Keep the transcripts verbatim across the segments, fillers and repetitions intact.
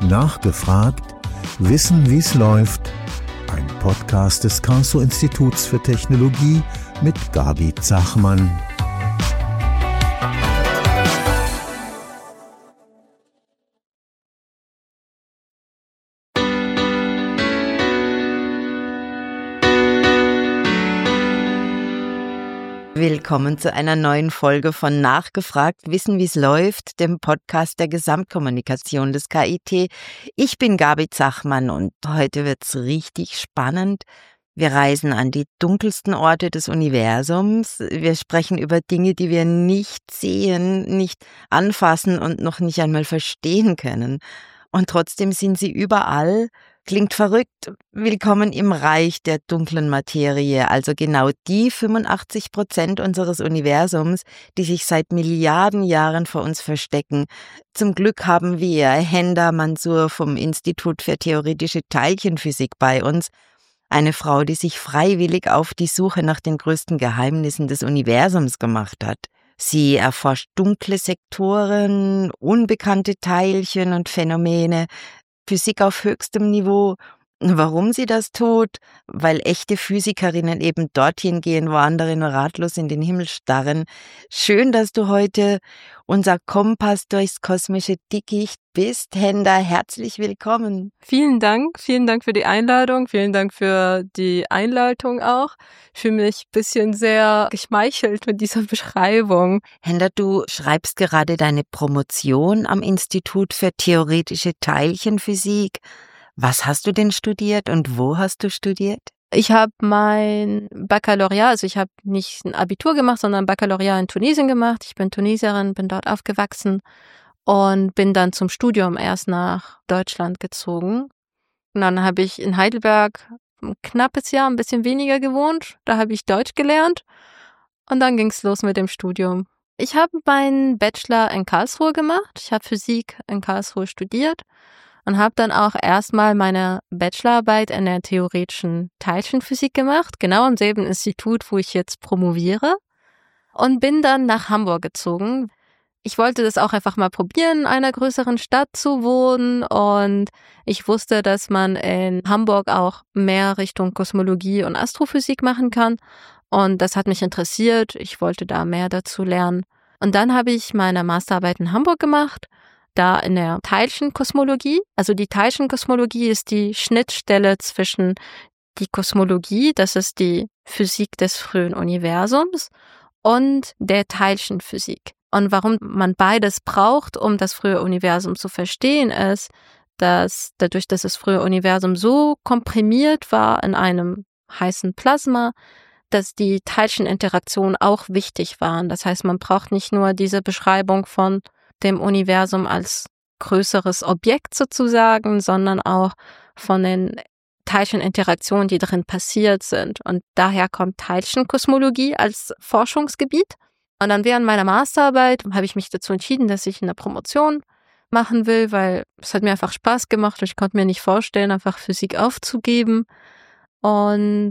Nachgefragt, Wissen, wie es läuft. Ein Podcast des Karlsruher Instituts für Technologie mit Gabi Zachmann. Willkommen zu einer neuen Folge von Nachgefragt, Wissen, wie es läuft, dem Podcast der Gesamtkommunikation des K I T. Ich bin Gabi Zachmann und heute wird's richtig spannend. Wir reisen an die dunkelsten Orte des Universums. Wir sprechen über Dinge, die wir nicht sehen, nicht anfassen und noch nicht einmal verstehen können. Und trotzdem sind sie überall. Klingt verrückt. Willkommen im Reich der dunklen Materie, also genau die fünfundachtzig Prozent unseres Universums, die sich seit Milliarden Jahren vor uns verstecken. Zum Glück haben wir Henda Mansour vom Institut für theoretische Teilchenphysik bei uns, eine Frau, die sich freiwillig auf die Suche nach den größten Geheimnissen des Universums gemacht hat. Sie erforscht dunkle Sektoren, unbekannte Teilchen und Phänomene, Physik auf höchstem Niveau. Warum sie das tut? Weil echte Physikerinnen eben dorthin gehen, wo andere nur ratlos in den Himmel starren. Schön, dass du heute unser Kompass durchs kosmische Dickicht bist. Henda, herzlich willkommen. Vielen Dank, vielen Dank für die Einladung, vielen Dank für die Einleitung auch. Ich fühle mich ein bisschen sehr geschmeichelt mit dieser Beschreibung. Henda, du schreibst gerade deine Promotion am Institut für theoretische Teilchenphysik. Was hast du denn studiert und wo hast du studiert? Ich habe mein Baccalaureat, also ich habe nicht ein Abitur gemacht, sondern ein Baccalaureat in Tunesien gemacht. Ich bin Tunesierin, bin dort aufgewachsen und bin dann zum Studium erst nach Deutschland gezogen. Und dann habe ich in Heidelberg ein knappes Jahr, ein bisschen weniger gewohnt. Da habe ich Deutsch gelernt und dann ging es los mit dem Studium. Ich habe meinen Bachelor in Karlsruhe gemacht. Ich habe Physik in Karlsruhe studiert. Und habe dann auch erstmal meine Bachelorarbeit in der theoretischen Teilchenphysik gemacht, genau am selben Institut, wo ich jetzt promoviere. Und bin dann nach Hamburg gezogen. Ich wollte das auch einfach mal probieren, in einer größeren Stadt zu wohnen. Und ich wusste, dass man in Hamburg auch mehr Richtung Kosmologie und Astrophysik machen kann. Und das hat mich interessiert. Ich wollte da mehr dazu lernen. Und dann habe ich meine Masterarbeit in Hamburg gemacht. Da in der Teilchenkosmologie. Also die Teilchenkosmologie ist die Schnittstelle zwischen die Kosmologie, das ist die Physik des frühen Universums, und der Teilchenphysik. Und warum man beides braucht, um das frühe Universum zu verstehen, ist, dass dadurch, dass das frühe Universum so komprimiert war in einem heißen Plasma, dass die Teilcheninteraktionen auch wichtig waren. Das heißt, man braucht nicht nur diese Beschreibung von dem Universum als größeres Objekt sozusagen, sondern auch von den Teilcheninteraktionen, die darin passiert sind. Und daher kommt Teilchenkosmologie als Forschungsgebiet. Und dann während meiner Masterarbeit habe ich mich dazu entschieden, dass ich eine Promotion machen will, weil es hat mir einfach Spaß gemacht und ich konnte mir nicht vorstellen, einfach Physik aufzugeben. Und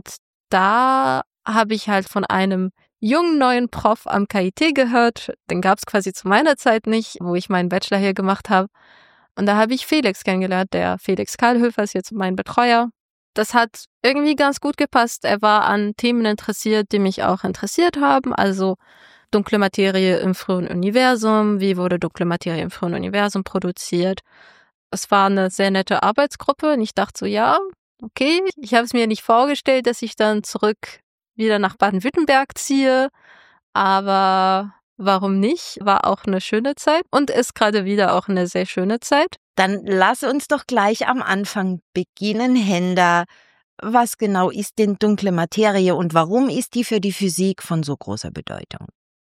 da habe ich halt von einem jungen neuen Prof am K I T gehört. Den gab es quasi zu meiner Zeit nicht, wo ich meinen Bachelor hier gemacht habe. Und da habe ich Felix kennengelernt. Der Felix Karlhöfer ist jetzt mein Betreuer. Das hat irgendwie ganz gut gepasst. Er war an Themen interessiert, die mich auch interessiert haben. Also dunkle Materie im frühen Universum. Wie wurde dunkle Materie im frühen Universum produziert? Es war eine sehr nette Arbeitsgruppe. Und ich dachte so, ja, okay. Ich habe es mir nicht vorgestellt, dass ich dann zurück wieder nach Baden-Württemberg ziehe, aber warum nicht? War auch eine schöne Zeit und ist gerade wieder auch eine sehr schöne Zeit. Dann lass uns doch gleich am Anfang beginnen, Henda. Was genau ist denn dunkle Materie und warum ist die für die Physik von so großer Bedeutung?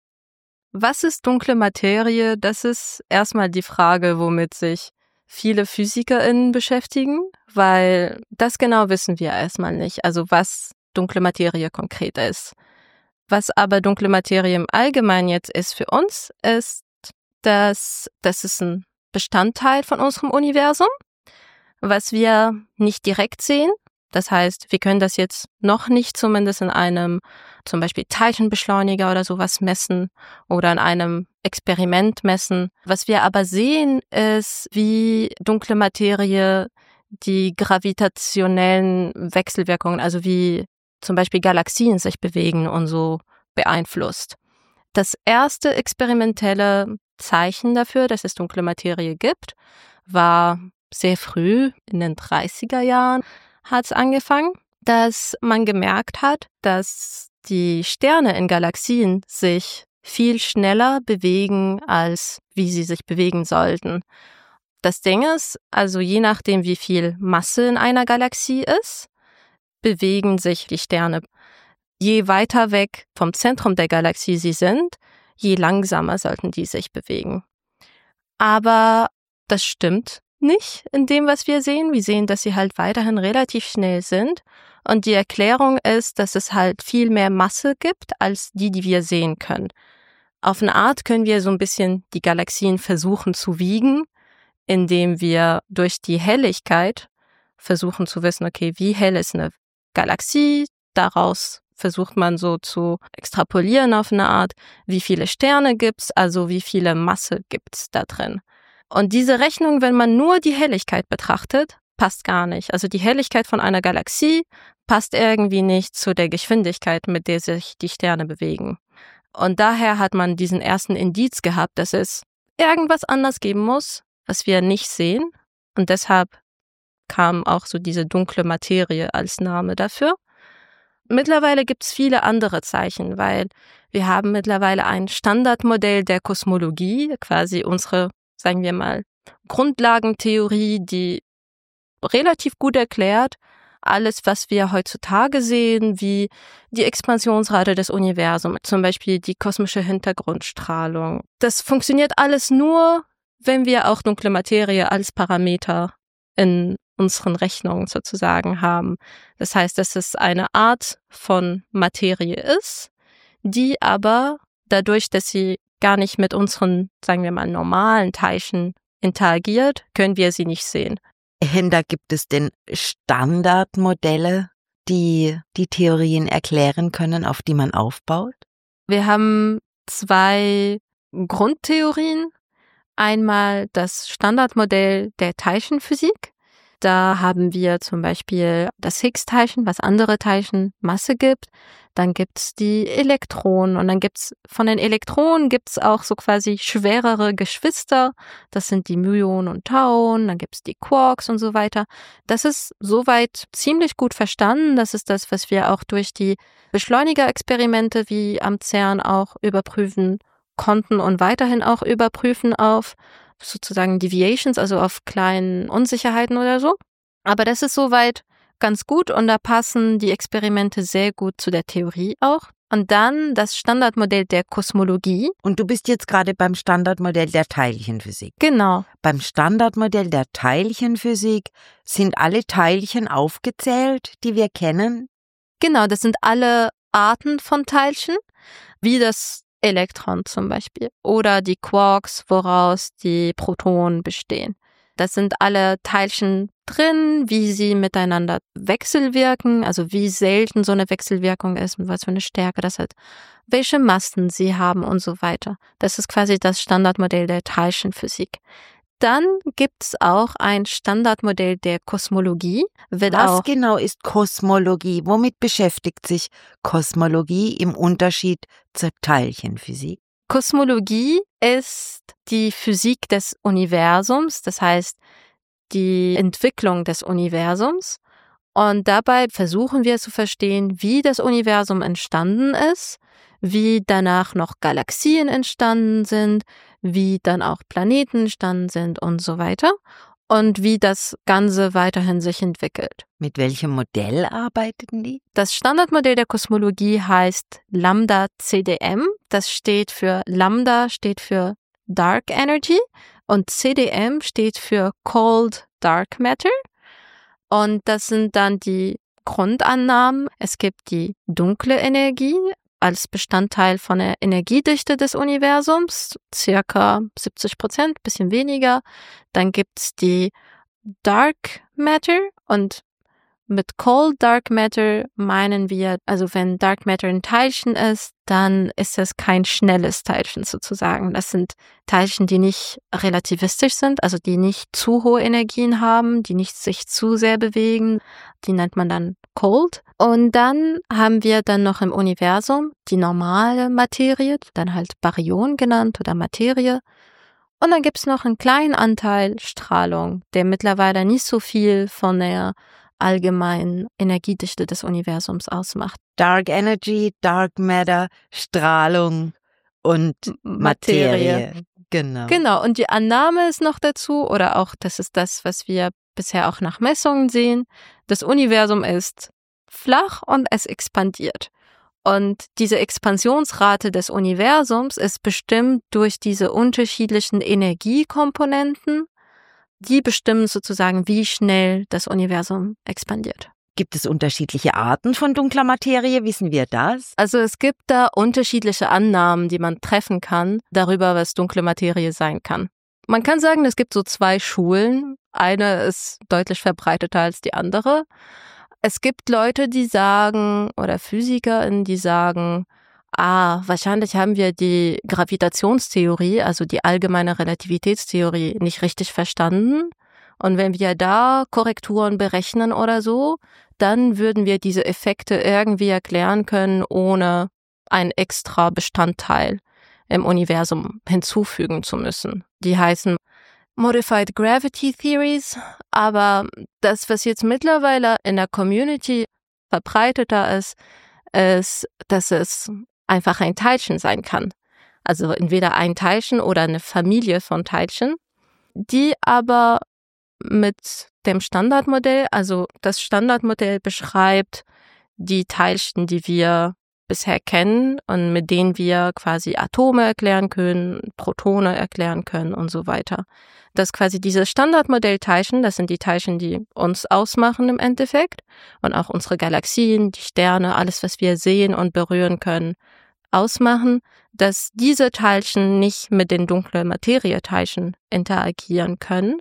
Was ist dunkle Materie? Das ist erstmal die Frage, womit sich viele PhysikerInnen beschäftigen, weil das genau wissen wir erstmal nicht. Also was dunkle Materie konkret ist. Was aber dunkle Materie im Allgemeinen jetzt ist für uns, ist, dass das ist ein Bestandteil von unserem Universum, was wir nicht direkt sehen. Das heißt, wir können das jetzt noch nicht zumindest in einem zum Beispiel Teilchenbeschleuniger oder sowas messen oder in einem Experiment messen. Was wir aber sehen, ist, wie dunkle Materie die gravitationellen Wechselwirkungen, also wie zum Beispiel Galaxien sich bewegen und so beeinflusst. Das erste experimentelle Zeichen dafür, dass es dunkle Materie gibt, war sehr früh, in den dreißiger Jahren hat es angefangen, dass man gemerkt hat, dass die Sterne in Galaxien sich viel schneller bewegen, als wie sie sich bewegen sollten. Das Ding ist, also je nachdem, wie viel Masse in einer Galaxie ist, bewegen sich die Sterne. Je weiter weg vom Zentrum der Galaxie sie sind, je langsamer sollten die sich bewegen. Aber das stimmt nicht in dem, was wir sehen. Wir sehen, dass sie halt weiterhin relativ schnell sind. Und die Erklärung ist, dass es halt viel mehr Masse gibt, als die, die wir sehen können. Auf eine Art können wir so ein bisschen die Galaxien versuchen zu wiegen, indem wir durch die Helligkeit versuchen zu wissen, okay, wie hell ist eine Galaxie? Daraus versucht man so zu extrapolieren auf eine Art, wie viele Sterne gibt's, also wie viele Masse gibt's da drin. Und diese Rechnung, wenn man nur die Helligkeit betrachtet, passt gar nicht. Also die Helligkeit von einer Galaxie passt irgendwie nicht zu der Geschwindigkeit, mit der sich die Sterne bewegen. Und daher hat man diesen ersten Indiz gehabt, dass es irgendwas anders geben muss, was wir nicht sehen. Und deshalb kam auch so diese dunkle Materie als Name dafür. Mittlerweile gibt es viele andere Zeichen, weil wir haben mittlerweile ein Standardmodell der Kosmologie, quasi unsere, sagen wir mal, Grundlagentheorie, die relativ gut erklärt alles, was wir heutzutage sehen, wie die Expansionsrate des Universums, zum Beispiel die kosmische Hintergrundstrahlung. Das funktioniert alles nur, wenn wir auch dunkle Materie als Parameter in unseren Rechnungen sozusagen haben. Das heißt, dass es eine Art von Materie ist, die aber dadurch, dass sie gar nicht mit unseren, sagen wir mal, normalen Teilchen interagiert, können wir sie nicht sehen. Hinda, gibt es denn Standardmodelle, die die Theorien erklären können, auf die man aufbaut? Wir haben zwei Grundtheorien. Einmal das Standardmodell der Teilchenphysik. Da haben wir zum Beispiel das Higgs-Teilchen, was andere Teilchen Masse gibt. Dann gibt's die Elektronen und dann gibt's von den Elektronen gibt's auch so quasi schwerere Geschwister. Das sind die Myonen und Tauen. Dann gibt's die Quarks und so weiter. Das ist soweit ziemlich gut verstanden. Das ist das, was wir auch durch die Beschleunigerexperimente wie am CERN auch überprüfen konnten und weiterhin auch überprüfen auf sozusagen Deviations, also auf kleinen Unsicherheiten oder so. Aber das ist soweit ganz gut und da passen die Experimente sehr gut zu der Theorie auch. Und dann das Standardmodell der Kosmologie. Und du bist jetzt gerade beim Standardmodell der Teilchenphysik. Genau. Beim Standardmodell der Teilchenphysik sind alle Teilchen aufgezählt, die wir kennen? Genau, das sind alle Arten von Teilchen, wie das Elektron zum Beispiel oder die Quarks, woraus die Protonen bestehen. Das sind alle Teilchen drin, wie sie miteinander wechselwirken, also wie selten so eine Wechselwirkung ist und was für eine Stärke das hat, welche Massen sie haben und so weiter. Das ist quasi das Standardmodell der Teilchenphysik. Dann gibt's auch ein Standardmodell der Kosmologie. Wird Was auch genau ist Kosmologie? Womit beschäftigt sich Kosmologie im Unterschied zur Teilchenphysik? Kosmologie ist die Physik des Universums, das heißt die Entwicklung des Universums. Und dabei versuchen wir zu verstehen, wie das Universum entstanden ist, wie danach noch Galaxien entstanden sind, wie dann auch Planeten entstanden sind und so weiter und wie das Ganze weiterhin sich entwickelt. Mit welchem Modell arbeiten die? Das Standardmodell der Kosmologie heißt Lambda C D M. Das steht für Lambda steht für Dark Energy und C D M steht für Cold Dark Matter. Und das sind dann die Grundannahmen. Es gibt die dunkle Energie als Bestandteil von der Energiedichte des Universums, circa siebzig Prozent, bisschen weniger. Dann gibt's die Dark Matter und Mit Cold Dark Matter meinen wir, also wenn Dark Matter ein Teilchen ist, dann ist es kein schnelles Teilchen sozusagen. Das sind Teilchen, die nicht relativistisch sind, also die nicht zu hohe Energien haben, die nicht sich zu sehr bewegen. Die nennt man dann Cold. Und dann haben wir dann noch im Universum die normale Materie, dann halt Baryon genannt oder Materie. Und dann gibt's noch einen kleinen Anteil Strahlung, der mittlerweile nicht so viel von der allgemeinen Energiedichte des Universums ausmacht. Dark Energy, Dark Matter, Strahlung und Materie. Materie. Genau. Genau. Und die Annahme ist noch dazu, oder auch, das ist das, was wir bisher auch nach Messungen sehen, das Universum ist flach und es expandiert. Und diese Expansionsrate des Universums ist bestimmt durch diese unterschiedlichen Energiekomponenten, die bestimmen sozusagen, wie schnell das Universum expandiert. Gibt es unterschiedliche Arten von dunkler Materie? Wissen wir das? Also es gibt da unterschiedliche Annahmen, die man treffen kann, darüber, was dunkle Materie sein kann. Man kann sagen, es gibt so zwei Schulen. Eine ist deutlich verbreiteter als die andere. Es gibt Leute, die sagen, oder PhysikerInnen, die sagen, ah, wahrscheinlich haben wir die Gravitationstheorie, also die allgemeine Relativitätstheorie, nicht richtig verstanden. Und wenn wir da Korrekturen berechnen oder so, dann würden wir diese Effekte irgendwie erklären können, ohne ein extra Bestandteil im Universum hinzufügen zu müssen. Die heißen Modified Gravity Theories, aber das, was jetzt mittlerweile in der Community verbreiteter ist, ist, dass es einfach ein Teilchen sein kann. Also entweder ein Teilchen oder eine Familie von Teilchen, die aber mit dem Standardmodell, also das Standardmodell beschreibt die Teilchen, die wir bisher kennen und mit denen wir quasi Atome erklären können, Protone erklären können und so weiter. Dass quasi diese Standardmodellteilchen, das sind die Teilchen, die uns ausmachen im Endeffekt und auch unsere Galaxien, die Sterne, alles, was wir sehen und berühren können, ausmachen, dass diese Teilchen nicht mit den dunklen Materieteilchen interagieren können,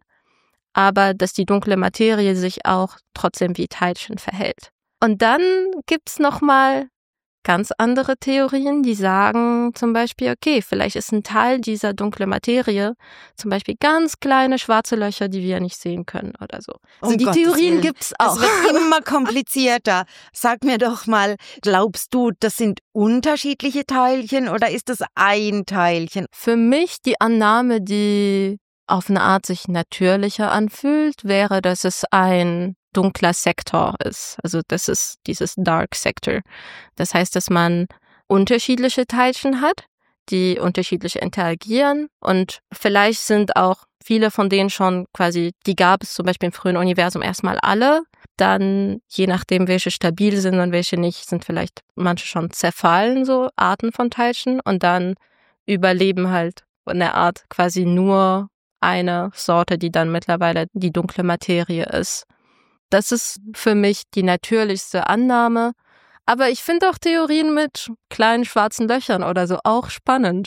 aber dass die dunkle Materie sich auch trotzdem wie Teilchen verhält. Und dann gibt's nochmal ganz andere Theorien, die sagen zum Beispiel, okay, vielleicht ist ein Teil dieser dunklen Materie zum Beispiel ganz kleine schwarze Löcher, die wir nicht sehen können oder so. Also um die Gottes Theorien Willen. gibt's auch. Es wird immer komplizierter. Sag mir doch mal, glaubst du, das sind unterschiedliche Teilchen oder ist das ein Teilchen? Für mich die Annahme, die auf eine Art sich natürlicher anfühlt, wäre, dass es ein dunkler Sektor ist. Also das ist dieses Dark Sector. Das heißt, dass man unterschiedliche Teilchen hat, die unterschiedlich interagieren und vielleicht sind auch viele von denen schon quasi, die gab es zum Beispiel im frühen Universum erstmal alle. Dann, je nachdem, welche stabil sind und welche nicht, sind vielleicht manche schon zerfallen, so Arten von Teilchen und dann überleben halt in der Art quasi nur eine Sorte, die dann mittlerweile die dunkle Materie ist. Das ist für mich die natürlichste Annahme. Aber ich finde auch Theorien mit kleinen schwarzen Löchern oder so auch spannend,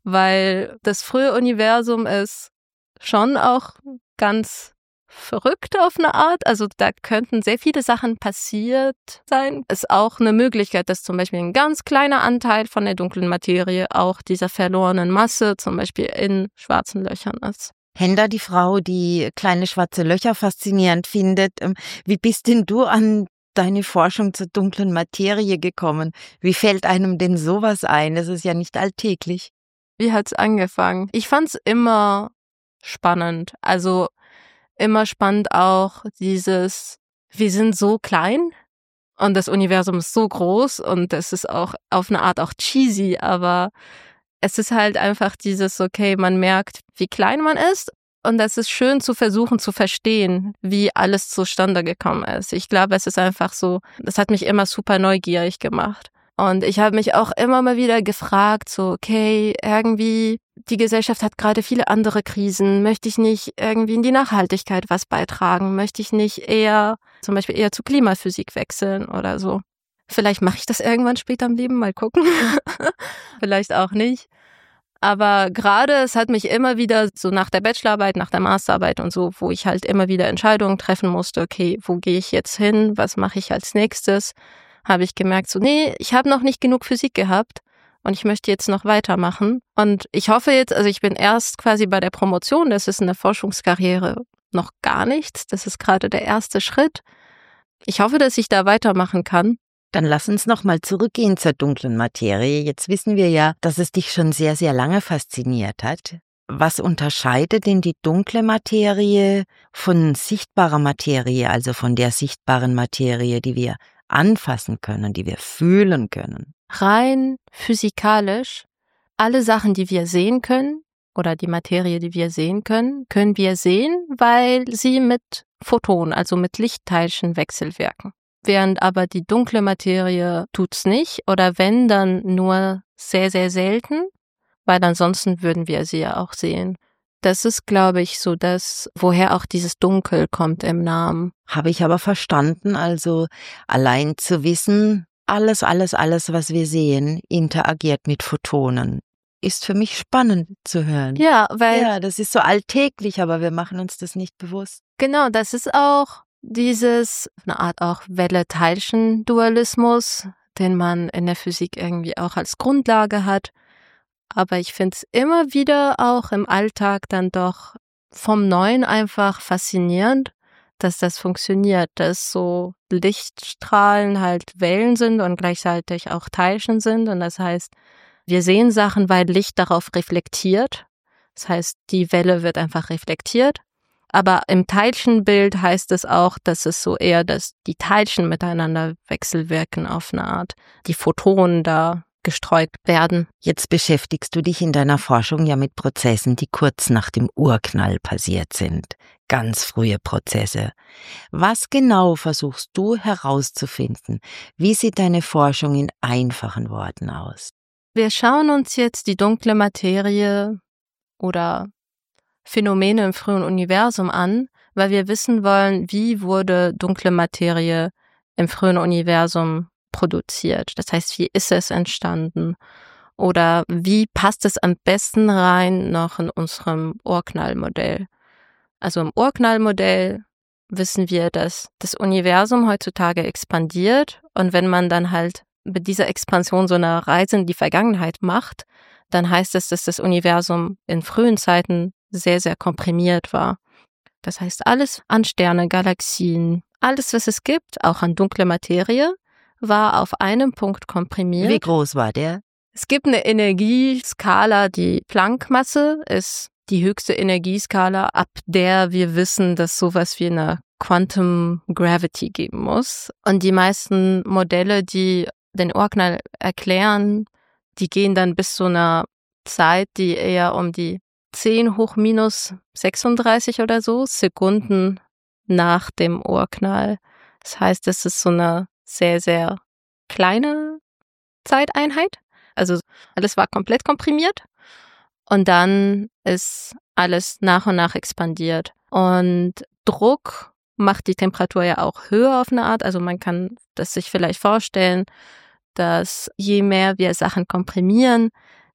weil das frühe Universum ist schon auch ganz verrückt auf eine Art. Also da könnten sehr viele Sachen passiert sein. Ist auch eine Möglichkeit, dass zum Beispiel ein ganz kleiner Anteil von der dunklen Materie auch dieser verlorenen Masse zum Beispiel in schwarzen Löchern ist. Henda, die Frau, die kleine schwarze Löcher faszinierend findet. Wie bist denn du an deine Forschung zur dunklen Materie gekommen? Wie fällt einem denn sowas ein? Das ist ja nicht alltäglich. Wie hat's angefangen? Ich fand's immer spannend. Also immer spannend auch dieses, wir sind so klein und das Universum ist so groß und das ist auch auf eine Art auch cheesy, aber es ist halt einfach dieses, okay, man merkt, wie klein man ist und das ist schön zu versuchen zu verstehen, wie alles zustande gekommen ist. Ich glaube, es ist einfach so, das hat mich immer super neugierig gemacht. Und ich habe mich auch immer mal wieder gefragt, so, okay, irgendwie, die Gesellschaft hat gerade viele andere Krisen. Möchte ich nicht irgendwie in die Nachhaltigkeit was beitragen? Möchte ich nicht eher, zum Beispiel eher zu Klimaphysik wechseln oder so? Vielleicht mache ich das irgendwann später im Leben, mal gucken. Vielleicht auch nicht. Aber gerade, es hat mich immer wieder so nach der Bachelorarbeit, nach der Masterarbeit und so, wo ich halt immer wieder Entscheidungen treffen musste, okay, wo gehe ich jetzt hin, was mache ich als nächstes, habe ich gemerkt, so nee, ich habe noch nicht genug Physik gehabt und ich möchte jetzt noch weitermachen. Und ich hoffe jetzt, also ich bin erst quasi bei der Promotion, das ist in der Forschungskarriere noch gar nichts, das ist gerade der erste Schritt. Ich hoffe, dass ich da weitermachen kann. Dann lass uns noch mal zurückgehen zur dunklen Materie. Jetzt wissen wir ja, dass es dich schon sehr, sehr lange fasziniert hat. Was unterscheidet denn die dunkle Materie von sichtbarer Materie, also von der sichtbaren Materie, die wir anfassen können, die wir fühlen können? Rein physikalisch, alle Sachen, die wir sehen können, oder die Materie, die wir sehen können, können wir sehen, weil sie mit Photonen, also mit Lichtteilchen wechselwirken. Während aber die dunkle Materie tut's nicht oder wenn, dann nur sehr, sehr selten, weil ansonsten würden wir sie ja auch sehen. Das ist, glaube ich, so das, woher auch dieses Dunkel kommt im Namen. Habe ich aber verstanden, also allein zu wissen, alles, alles, alles, was wir sehen, interagiert mit Photonen. Ist für mich spannend zu hören. Ja, weil... Ja, das ist so alltäglich, aber wir machen uns das nicht bewusst. Genau, das ist auch dieses, eine Art auch Welle-Teilchen-Dualismus, den man in der Physik irgendwie auch als Grundlage hat. Aber ich finde es immer wieder auch im Alltag dann doch vom Neuen einfach faszinierend, dass das funktioniert, dass so Lichtstrahlen halt Wellen sind und gleichzeitig auch Teilchen sind. Und das heißt, wir sehen Sachen, weil Licht darauf reflektiert. Das heißt, die Welle wird einfach reflektiert. Aber im Teilchenbild heißt es auch, dass es so eher, dass die Teilchen miteinander wechselwirken auf eine Art, die Photonen da gestreut werden. Jetzt beschäftigst du dich in deiner Forschung ja mit Prozessen, die kurz nach dem Urknall passiert sind. Ganz frühe Prozesse. Was genau versuchst du herauszufinden? Wie sieht deine Forschung in einfachen Worten aus? Wir schauen uns jetzt die dunkle Materie oder Phänomene im frühen Universum an, weil wir wissen wollen, wie wurde dunkle Materie im frühen Universum produziert. Das heißt, wie ist es entstanden? Oder wie passt es am besten rein noch in unserem Urknallmodell? Also im Urknallmodell wissen wir, dass das Universum heutzutage expandiert und wenn man dann halt mit dieser Expansion so eine Reise in die Vergangenheit macht, dann heißt es, dass das Universum in frühen Zeiten sehr, sehr komprimiert war. Das heißt, alles an Sterne, Galaxien, alles, was es gibt, auch an dunkle Materie, war auf einem Punkt komprimiert. Wie groß war der? Es gibt eine Energieskala, die Planck-Masse ist die höchste Energieskala, ab der wir wissen, dass sowas wie eine Quantum Gravity geben muss. Und die meisten Modelle, die den Urknall erklären, die gehen dann bis zu einer Zeit, die eher um die zehn hoch minus sechsunddreißig oder so Sekunden nach dem Urknall. Das heißt, es ist so eine sehr, sehr kleine Zeiteinheit. Also alles war komplett komprimiert und dann ist alles nach und nach expandiert. Und Druck macht die Temperatur ja auch höher auf eine Art. Also man kann das sich vielleicht vorstellen, dass je mehr wir Sachen komprimieren,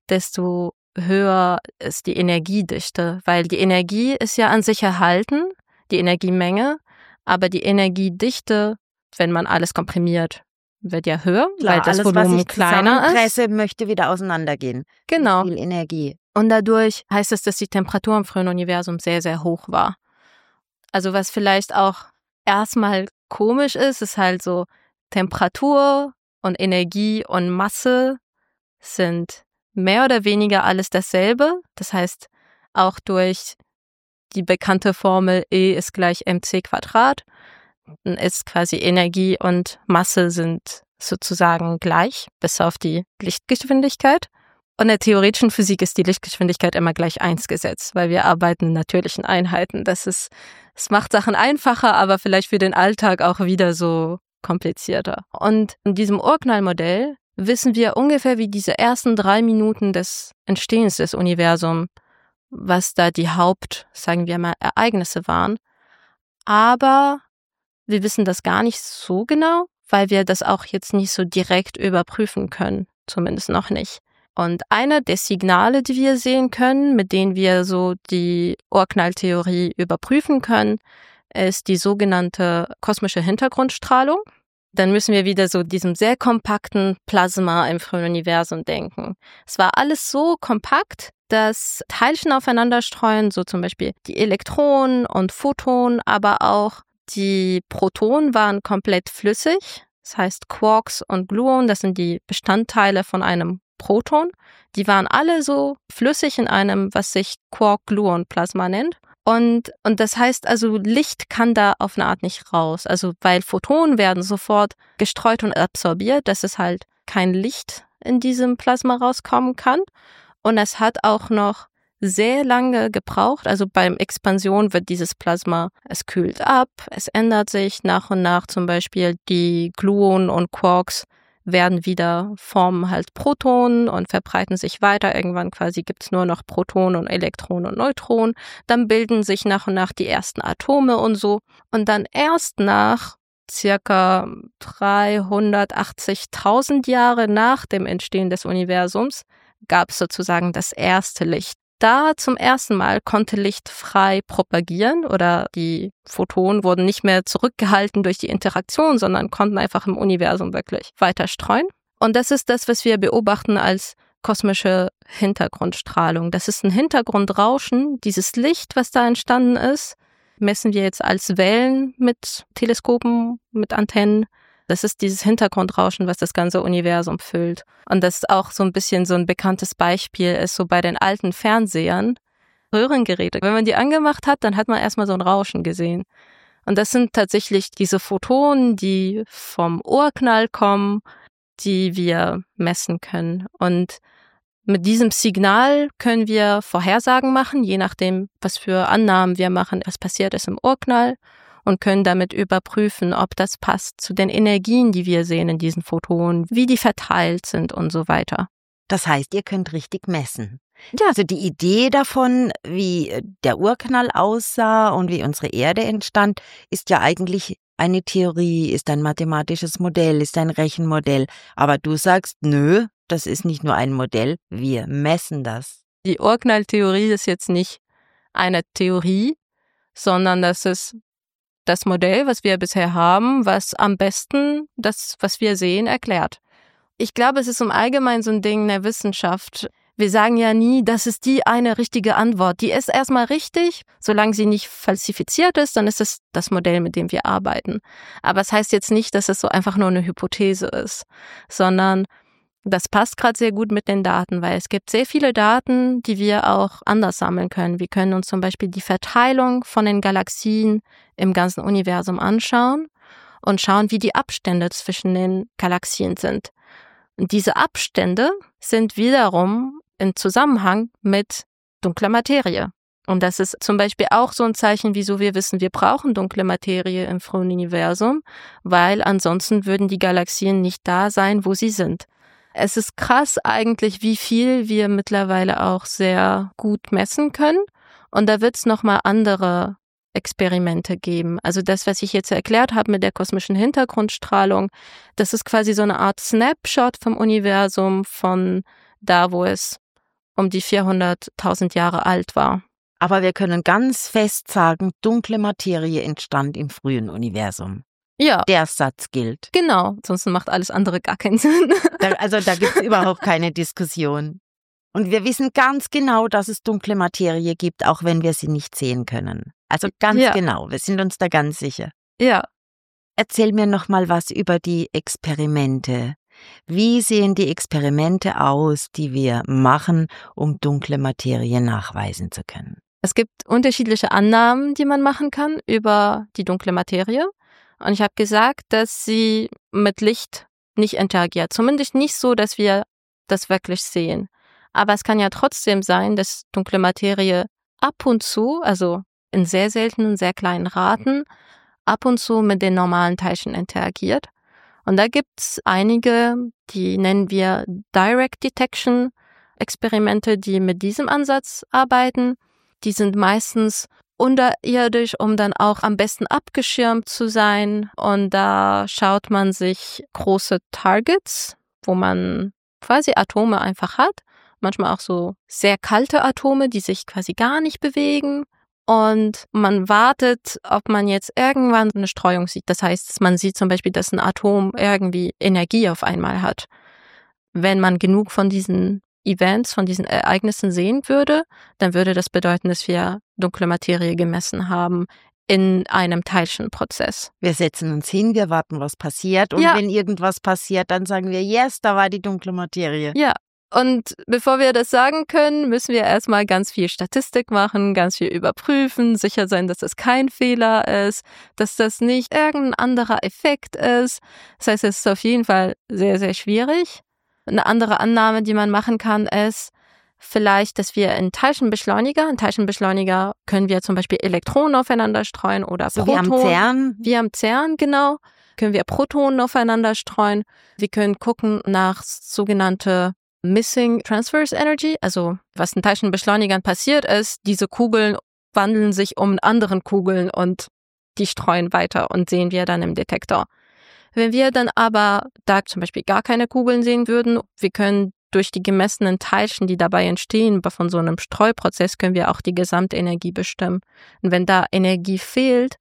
desto höher ist die Energiedichte, weil die Energie ist ja an sich erhalten, die Energiemenge, aber die Energiedichte, wenn man alles komprimiert, wird ja höher, Klar, weil das alles, Volumen was ich kleiner ist. Presse möchte wieder auseinandergehen. Genau. Viel Energie. Und dadurch heißt es, dass die Temperatur im frühen Universum sehr, sehr hoch war. Also was vielleicht auch erstmal komisch ist, ist halt so Temperatur und Energie und Masse sind mehr oder weniger alles dasselbe. Das heißt, auch durch die bekannte Formel E ist gleich mc Quadrat, dann ist quasi Energie und Masse sind sozusagen gleich, bis auf die Lichtgeschwindigkeit. Und in der theoretischen Physik ist die Lichtgeschwindigkeit immer gleich eins gesetzt, weil wir arbeiten in natürlichen Einheiten. Das ist, es macht Sachen einfacher, aber vielleicht für den Alltag auch wieder so komplizierter. Und in diesem Urknallmodell wissen wir ungefähr, wie diese ersten drei Minuten des Entstehens des Universums, was da die Haupt, sagen wir mal, Ereignisse waren. Aber wir wissen das gar nicht so genau, weil wir das auch jetzt nicht so direkt überprüfen können, zumindest noch nicht. Und einer der Signale, die wir sehen können, mit denen wir so die Urknalltheorie überprüfen können, ist die sogenannte kosmische Hintergrundstrahlung. Dann müssen wir wieder so diesem sehr kompakten Plasma im frühen Universum denken. Es war alles so kompakt, dass Teilchen aufeinander streuen, so zum Beispiel die Elektronen und Photonen, aber auch die Protonen waren komplett flüssig. Das heißt Quarks und Gluonen, das sind die Bestandteile von einem Proton. Die waren alle so flüssig in einem, was sich Quark-Gluon-Plasma nennt. Und, und das heißt also, Licht kann da auf eine Art nicht raus. Also weil Photonen werden sofort gestreut und absorbiert, dass es halt kein Licht in diesem Plasma rauskommen kann. Und es hat auch noch sehr lange gebraucht. Also beim Expansion wird dieses Plasma, es kühlt ab, es ändert sich nach und nach. Zum Beispiel die Gluonen und Quarks werden wieder, formen halt Protonen und verbreiten sich weiter. Irgendwann quasi gibt's nur noch Protonen und Elektronen und Neutronen. Dann bilden sich nach und nach die ersten Atome und so. Und dann erst nach circa dreihundertachtzigtausend Jahre nach dem Entstehen des Universums gab es sozusagen das erste Licht. Da zum ersten Mal konnte Licht frei propagieren oder die Photonen wurden nicht mehr zurückgehalten durch die Interaktion, sondern konnten einfach im Universum wirklich weiter streuen. Und das ist das, was wir beobachten als kosmische Hintergrundstrahlung. Das ist ein Hintergrundrauschen. Dieses Licht, was da entstanden ist, messen wir jetzt als Wellen mit Teleskopen, mit Antennen. Das ist dieses Hintergrundrauschen, was das ganze Universum füllt. Und das ist auch so ein bisschen so ein bekanntes Beispiel, ist so bei den alten Fernsehern, Röhrengeräte. Wenn man die angemacht hat, dann hat man erstmal so ein Rauschen gesehen. Und das sind tatsächlich diese Photonen, die vom Urknall kommen, die wir messen können. Und mit diesem Signal können wir Vorhersagen machen, je nachdem, was für Annahmen wir machen, was passiert ist im Urknall. Und können damit überprüfen, ob das passt zu den Energien, die wir sehen in diesen Photonen, wie die verteilt sind und so weiter. Das heißt, ihr könnt richtig messen. Ja, also die Idee davon, wie der Urknall aussah und wie unsere Erde entstand, ist ja eigentlich eine Theorie, ist ein mathematisches Modell, ist ein Rechenmodell. Aber du sagst, nö, das ist nicht nur ein Modell, wir messen das. Die Urknalltheorie ist jetzt nicht eine Theorie, sondern das ist das Modell, was wir bisher haben, was am besten das, was wir sehen, erklärt. Ich glaube, es ist im Allgemeinen so ein Ding in der Wissenschaft. Wir sagen ja nie, das ist die eine richtige Antwort. Die ist erstmal richtig, solange sie nicht falsifiziert ist, dann ist es das Modell, mit dem wir arbeiten. Aber es heißt jetzt nicht, dass es so einfach nur eine Hypothese ist, sondern das passt gerade sehr gut mit den Daten, weil es gibt sehr viele Daten, die wir auch anders sammeln können. Wir können uns zum Beispiel die Verteilung von den Galaxien im ganzen Universum anschauen und schauen, wie die Abstände zwischen den Galaxien sind. Und diese Abstände sind wiederum in Zusammenhang mit dunkler Materie. Und das ist zum Beispiel auch so ein Zeichen, wieso wir wissen, wir brauchen dunkle Materie im frühen Universum, weil ansonsten würden die Galaxien nicht da sein, wo sie sind. Es ist krass eigentlich, wie viel wir mittlerweile auch sehr gut messen können. Und da wird es nochmal andere Experimente geben. Also das, was ich jetzt erklärt habe mit der kosmischen Hintergrundstrahlung, das ist quasi so eine Art Snapshot vom Universum von da, wo es um die vierhunderttausend Jahre alt war. Aber wir können ganz fest sagen, dunkle Materie entstand im frühen Universum. Ja. Der Satz gilt. Genau, sonst macht alles andere gar keinen Sinn. Da, also da gibt es überhaupt keine Diskussion. Und wir wissen ganz genau, dass es dunkle Materie gibt, auch wenn wir sie nicht sehen können. Also ganz ja. genau, wir sind uns da ganz sicher. Ja. Erzähl mir noch mal was über die Experimente. Wie sehen die Experimente aus, die wir machen, um dunkle Materie nachweisen zu können? Es gibt unterschiedliche Annahmen, die man machen kann über die dunkle Materie. Und ich habe gesagt, dass sie mit Licht nicht interagiert. Zumindest nicht so, dass wir das wirklich sehen. Aber es kann ja trotzdem sein, dass dunkle Materie ab und zu, also in sehr seltenen, sehr kleinen Raten, ab und zu mit den normalen Teilchen interagiert. Und da gibt's einige, die nennen wir Direct Detection Experimente, die mit diesem Ansatz arbeiten. Die sind meistens unterirdisch, um dann auch am besten abgeschirmt zu sein. Und da schaut man sich große Targets, wo man quasi Atome einfach hat. Manchmal auch so sehr kalte Atome, die sich quasi gar nicht bewegen. Und man wartet, ob man jetzt irgendwann eine Streuung sieht. Das heißt, man sieht zum Beispiel, dass ein Atom irgendwie Energie auf einmal hat. Wenn man genug von diesen Events, von diesen Ereignissen sehen würde, dann würde das bedeuten, dass wir dunkle Materie gemessen haben in einem Teilchenprozess. Wir setzen uns hin, wir warten, was passiert. Und ja. wenn irgendwas passiert, dann sagen wir, yes, da war die dunkle Materie. Ja. Und bevor wir das sagen können, müssen wir erstmal ganz viel Statistik machen, ganz viel überprüfen, sicher sein, dass es kein Fehler ist, dass das nicht irgendein anderer Effekt ist. Das heißt, es ist auf jeden Fall sehr, sehr schwierig. Eine andere Annahme, die man machen kann, ist vielleicht, dass wir in Teilchenbeschleuniger, in Teilchenbeschleuniger können wir zum Beispiel Elektronen aufeinander streuen oder so Protonen. Wie am CERN? Wie am CERN, genau. Können wir Protonen aufeinander streuen. Wir können gucken nach sogenannte Missing Transverse Energy, also was in Teilchenbeschleunigern passiert ist, diese Kugeln wandeln sich um anderen Kugeln und die streuen weiter und sehen wir dann im Detektor. Wenn wir dann aber da zum Beispiel gar keine Kugeln sehen würden, wir können durch die gemessenen Teilchen, die dabei entstehen, von so einem Streuprozess, können wir auch die Gesamtenergie bestimmen. Und wenn da Energie fehlt,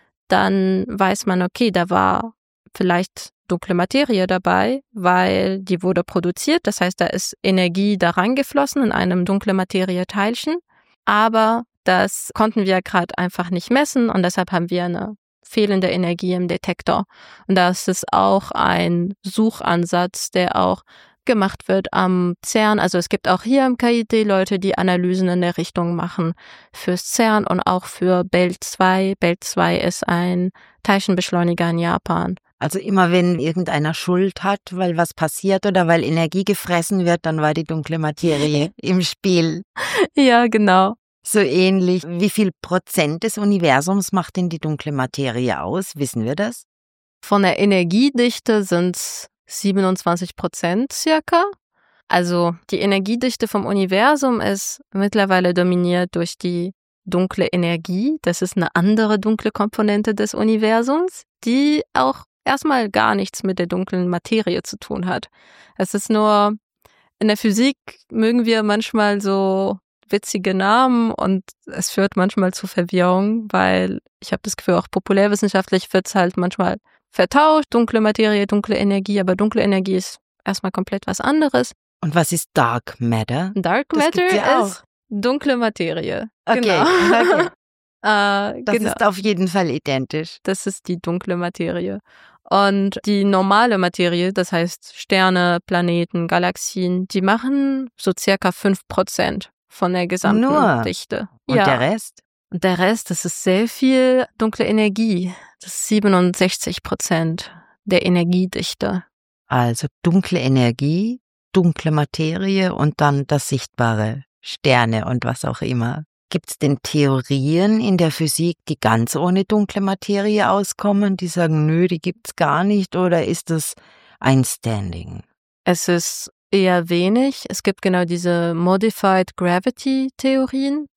dann weiß man, okay, da war vielleicht dunkle Materie dabei, weil die wurde produziert. Das heißt, da ist Energie da reingeflossen in einem dunkle Materie-Teilchen. Aber das konnten wir gerade einfach nicht messen und deshalb haben wir eine fehlende Energie im Detektor. Und das ist auch ein Suchansatz, der auch gemacht wird am CERN. Also es gibt auch hier im K I T Leute, die Analysen in der Richtung machen fürs CERN und auch für B E L zwei. B E L zwei ist ein Teilchenbeschleuniger in Japan. Also immer wenn irgendeiner Schuld hat, weil was passiert oder weil Energie gefressen wird, dann war die dunkle Materie im Spiel. Ja, genau. So ähnlich. Wie viel Prozent des Universums macht denn die dunkle Materie aus? Wissen wir das? Von der Energiedichte sind es siebenundzwanzig Prozent circa. Also die Energiedichte vom Universum ist mittlerweile dominiert durch die dunkle Energie. Das ist eine andere dunkle Komponente des Universums, die auch erstmal gar nichts mit der dunklen Materie zu tun hat. Es ist nur, in der Physik mögen wir manchmal so witzige Namen und es führt manchmal zu Verwirrung, weil ich habe das Gefühl, auch populärwissenschaftlich wird es halt manchmal vertauscht, dunkle Materie, dunkle Energie, aber dunkle Energie ist erstmal komplett was anderes. Und was ist Dark Matter? Dark Matter ja ist dunkle Materie. Okay, genau. okay. äh, Das genau. ist auf jeden Fall identisch. Das ist die dunkle Materie. Und die normale Materie, das heißt Sterne, Planeten, Galaxien, die machen so circa fünf Prozent von der gesamten Nur. Dichte. Und ja. der Rest? Und der Rest, das ist sehr viel dunkle Energie. Das ist siebenundsechzig Prozent der Energiedichte. Also dunkle Energie, dunkle Materie und dann das Sichtbare, Sterne und was auch immer. Gibt es denn Theorien in der Physik, die ganz ohne dunkle Materie auskommen, die sagen, nö, die gibt's gar nicht, oder ist das ein Standing? Es ist eher wenig. Es gibt genau diese Modified Gravity Theorien.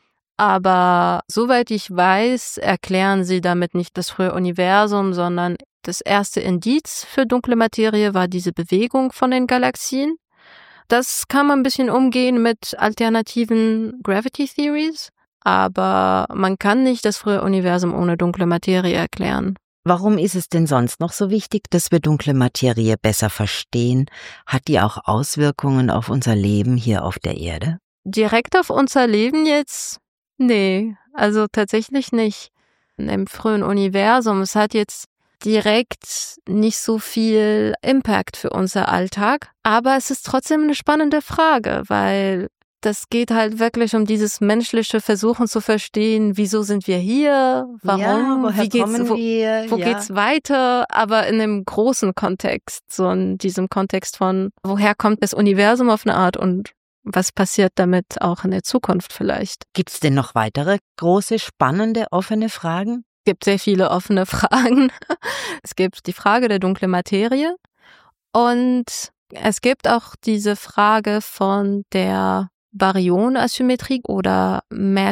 Aber soweit ich weiß, erklären sie damit nicht das frühe Universum, sondern das erste Indiz für dunkle Materie war diese Bewegung von den Galaxien. Das kann man ein bisschen umgehen mit alternativen Gravity Theories, aber man kann nicht das frühe Universum ohne dunkle Materie erklären. Warum ist es denn sonst noch so wichtig, dass wir dunkle Materie besser verstehen? Hat die auch Auswirkungen auf unser Leben hier auf der Erde? Direkt auf unser Leben jetzt? Nee, also tatsächlich nicht. Im frühen Universum, es hat jetzt direkt nicht so viel Impact für unser Alltag, aber es ist trotzdem eine spannende Frage, weil das geht halt wirklich um dieses menschliche Versuchen zu verstehen, wieso sind wir hier, warum, ja, woher wie geht's, kommen wo, wir? wo ja. geht's weiter, aber in einem großen Kontext, so in diesem Kontext von, woher kommt das Universum auf eine Art und was passiert damit auch in der Zukunft vielleicht. Gibt's denn noch weitere große, spannende, offene Fragen? Es gibt sehr viele offene Fragen. Es gibt die Frage der dunklen Materie und es gibt auch diese Frage von der Baryon-Asymmetrie oder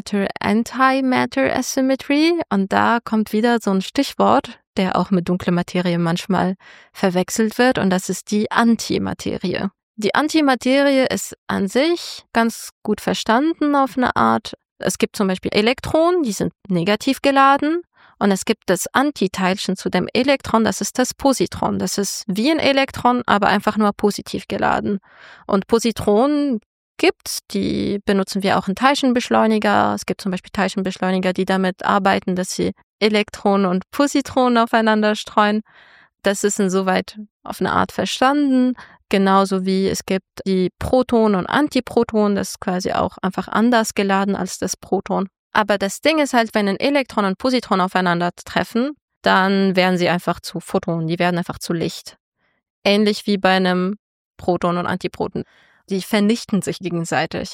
Matter-Antimatter-Asymmetry. Und da kommt wieder so ein Stichwort, der auch mit dunkler Materie manchmal verwechselt wird, und das ist die Antimaterie. Die Antimaterie ist an sich ganz gut verstanden auf eine Art. Es gibt zum Beispiel Elektronen, die sind negativ geladen. Und es gibt das Antiteilchen zu dem Elektron, das ist das Positron. Das ist wie ein Elektron, aber einfach nur positiv geladen. Und Positronen gibt's, die benutzen wir auch in Teilchenbeschleuniger. Es gibt zum Beispiel Teilchenbeschleuniger, die damit arbeiten, dass sie Elektronen und Positronen aufeinander streuen. Das ist insoweit auf eine Art verstanden. Genauso wie es gibt die Protonen und Antiprotonen, das ist quasi auch einfach anders geladen als das Proton. Aber das Ding ist halt, wenn ein Elektron und Positron aufeinander treffen, dann werden sie einfach zu Photonen, die werden einfach zu Licht. Ähnlich wie bei einem Proton und Antiproton. Die vernichten sich gegenseitig.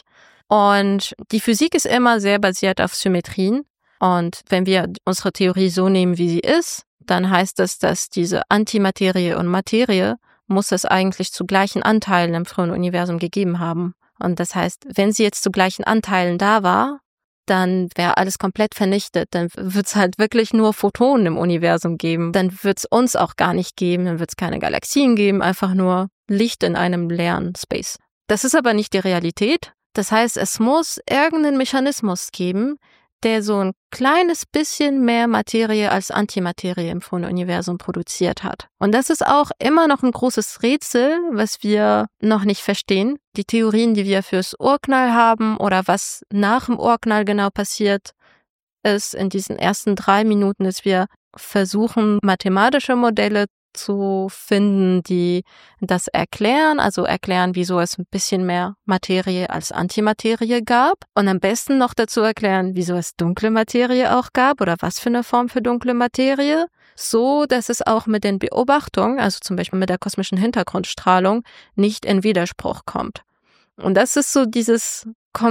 Und die Physik ist immer sehr basiert auf Symmetrien. Und wenn wir unsere Theorie so nehmen, wie sie ist, dann heißt das, dass diese Antimaterie und Materie muss es eigentlich zu gleichen Anteilen im frühen Universum gegeben haben. Und das heißt, wenn sie jetzt zu gleichen Anteilen da war, dann wäre alles komplett vernichtet. Dann wird es halt wirklich nur Photonen im Universum geben. Dann wird es uns auch gar nicht geben. Dann wird es keine Galaxien geben, einfach nur Licht in einem leeren Space. Das ist aber nicht die Realität. Das heißt, es muss irgendeinen Mechanismus geben, der so ein kleines bisschen mehr Materie als Antimaterie im frühen Universum produziert hat. Und das ist auch immer noch ein großes Rätsel, was wir noch nicht verstehen. Die Theorien, die wir fürs Urknall haben oder was nach dem Urknall genau passiert ist in diesen ersten drei Minuten, dass wir versuchen, mathematische Modelle zu finden, die das erklären, also erklären, wieso es ein bisschen mehr Materie als Antimaterie gab und am besten noch dazu erklären, wieso es dunkle Materie auch gab oder was für eine Form für dunkle Materie, so dass es auch mit den Beobachtungen, also zum Beispiel mit der kosmischen Hintergrundstrahlung, nicht in Widerspruch kommt. Und das ist so dieses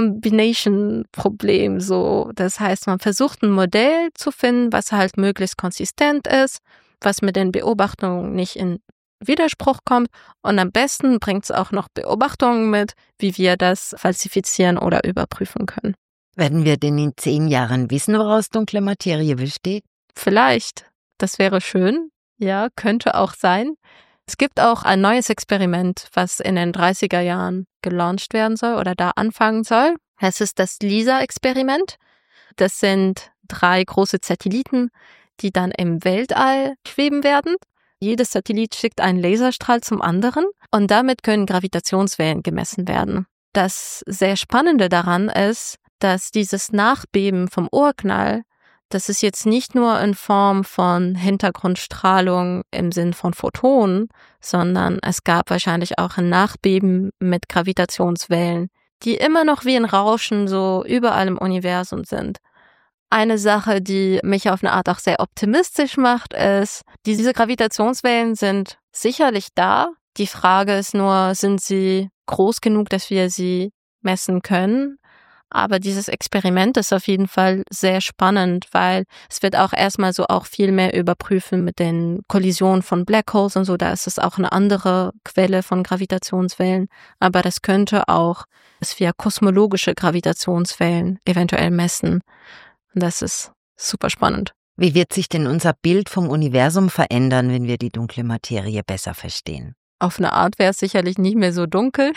Combination-Problem, so. Das heißt, man versucht ein Modell zu finden, was halt möglichst konsistent ist, was mit den Beobachtungen nicht in Widerspruch kommt. Und am besten bringt es auch noch Beobachtungen mit, wie wir das falsifizieren oder überprüfen können. Werden wir denn in zehn Jahren wissen, woraus dunkle Materie besteht? Vielleicht. Das wäre schön. Ja, könnte auch sein. Es gibt auch ein neues Experiment, was in den dreißiger Jahren gelauncht werden soll oder da anfangen soll. Es ist das LISA-Experiment. Das sind drei große Satelliten, die dann im Weltall schweben werden. Jedes Satellit schickt einen Laserstrahl zum anderen und damit können Gravitationswellen gemessen werden. Das sehr Spannende daran ist, dass dieses Nachbeben vom Urknall, das ist jetzt nicht nur in Form von Hintergrundstrahlung im Sinn von Photonen, sondern es gab wahrscheinlich auch ein Nachbeben mit Gravitationswellen, die immer noch wie ein Rauschen so überall im Universum sind. Eine Sache, die mich auf eine Art auch sehr optimistisch macht, ist, diese Gravitationswellen sind sicherlich da. Die Frage ist nur, sind sie groß genug, dass wir sie messen können? Aber dieses Experiment ist auf jeden Fall sehr spannend, weil es wird auch erstmal so auch viel mehr überprüfen mit den Kollisionen von Black Holes und so. Da ist es auch eine andere Quelle von Gravitationswellen. Aber das könnte auch, dass wir kosmologische Gravitationswellen eventuell messen. Und das ist super spannend. Wie wird sich denn unser Bild vom Universum verändern, wenn wir die dunkle Materie besser verstehen? Auf eine Art wäre es sicherlich nicht mehr so dunkel.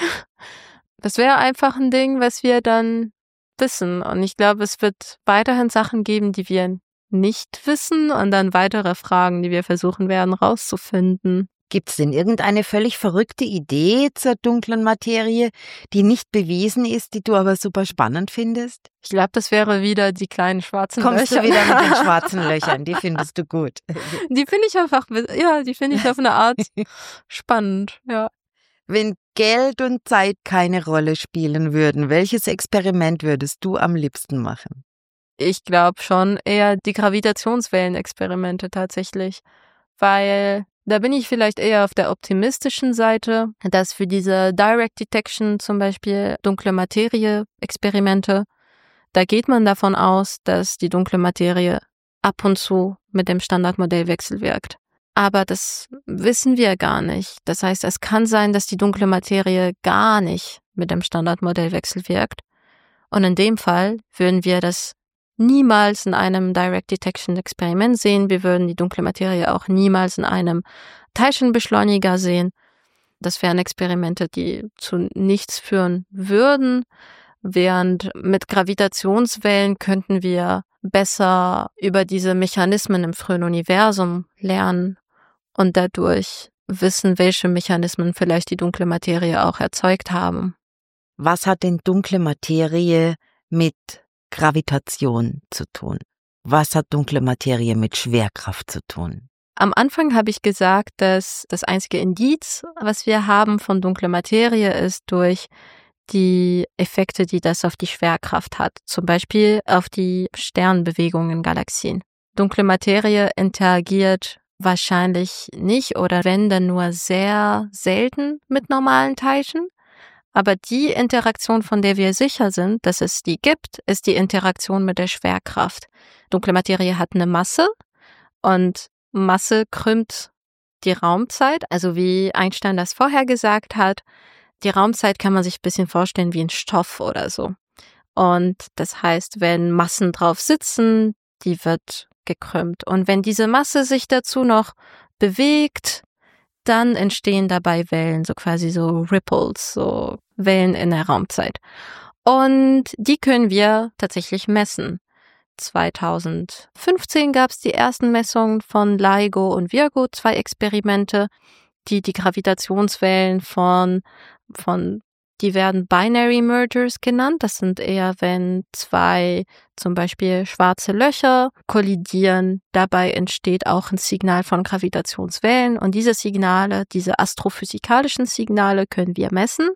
Das wäre einfach ein Ding, was wir dann wissen. Und ich glaube, es wird weiterhin Sachen geben, die wir nicht wissen und dann weitere Fragen, die wir versuchen werden rauszufinden. Gibt es denn irgendeine völlig verrückte Idee zur dunklen Materie, die nicht bewiesen ist, die du aber super spannend findest? Ich glaube, das wäre wieder die kleinen schwarzen Kommst Löcher. Kommst du wieder mit den schwarzen Löchern, die findest du gut. Die finde ich einfach, ja, die finde ich auf eine Art spannend, ja. Wenn Geld und Zeit keine Rolle spielen würden, welches Experiment würdest du am liebsten machen? Ich glaube schon eher die Gravitationswellenexperimente tatsächlich, weil da bin ich vielleicht eher auf der optimistischen Seite, dass für diese Direct Detection zum Beispiel dunkle Materie-Experimente, da geht man davon aus, dass die dunkle Materie ab und zu mit dem Standardmodell wechselwirkt. Aber das wissen wir gar nicht. Das heißt, es kann sein, dass die dunkle Materie gar nicht mit dem Standardmodell wechselwirkt. Und in dem Fall würden wir das niemals in einem Direct Detection Experiment sehen. Wir würden die dunkle Materie auch niemals in einem Teilchenbeschleuniger sehen. Das wären Experimente, die zu nichts führen würden, während mit Gravitationswellen könnten wir besser über diese Mechanismen im frühen Universum lernen und dadurch wissen, welche Mechanismen vielleicht die dunkle Materie auch erzeugt haben. Was hat denn dunkle Materie mit Gravitation zu tun? Was hat dunkle Materie mit Schwerkraft zu tun? Am Anfang habe ich gesagt, dass das einzige Indiz, was wir haben von dunkler Materie, ist durch die Effekte, die das auf die Schwerkraft hat. Zum Beispiel auf die Sternbewegungen in Galaxien. Dunkle Materie interagiert wahrscheinlich nicht oder wenn, dann nur sehr selten mit normalen Teilchen. Aber die Interaktion, von der wir sicher sind, dass es die gibt, ist die Interaktion mit der Schwerkraft. Dunkle Materie hat eine Masse und Masse krümmt die Raumzeit, also wie Einstein das vorher gesagt hat. Die Raumzeit kann man sich ein bisschen vorstellen wie ein Stoff oder so. Und das heißt, wenn Massen drauf sitzen, die wird gekrümmt. Und wenn diese Masse sich dazu noch bewegt, dann entstehen dabei Wellen, so quasi so Ripples, so Wellen in der Raumzeit. Und die können wir tatsächlich messen. zweitausendfünfzehn gab es die ersten Messungen von LIGO und Virgo, zwei Experimente, die die Gravitationswellen von, von, die werden Binary Mergers genannt. Das sind eher, wenn zwei zum Beispiel schwarze Löcher kollidieren. Dabei entsteht auch ein Signal von Gravitationswellen und diese Signale, diese astrophysikalischen Signale können wir messen.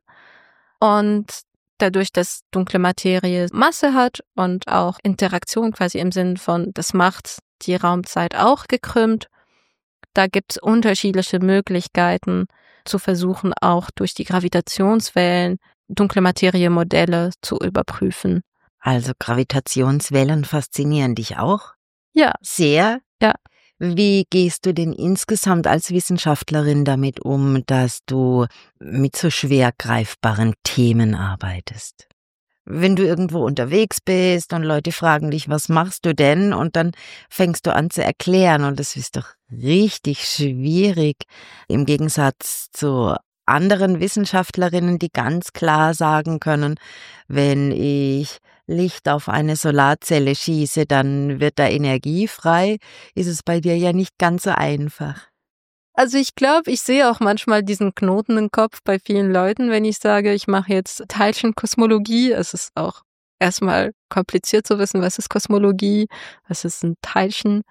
Und dadurch, dass dunkle Materie Masse hat und auch Interaktion quasi im Sinn von, das macht die Raumzeit auch gekrümmt. Da gibt es unterschiedliche Möglichkeiten zu versuchen, auch durch die Gravitationswellen dunkle Materie-Modelle zu überprüfen. Also Gravitationswellen faszinieren dich auch? Ja. Sehr? Ja. Wie gehst du denn insgesamt als Wissenschaftlerin damit um, dass du mit so schwer greifbaren Themen arbeitest? Wenn du irgendwo unterwegs bist und Leute fragen dich, was machst du denn? Und dann fängst du an zu erklären und das ist doch richtig schwierig im Gegensatz zu anderen Wissenschaftlerinnen, die ganz klar sagen können, wenn ich Licht auf eine Solarzelle schieße, dann wird da Energie frei. Ist es bei dir ja nicht ganz so einfach. Also ich glaube, ich sehe auch manchmal diesen Knoten im Kopf bei vielen Leuten, wenn ich sage, ich mache jetzt Teilchenkosmologie. Es ist auch erstmal kompliziert zu wissen, was ist Kosmologie, was ist ein Teilchen.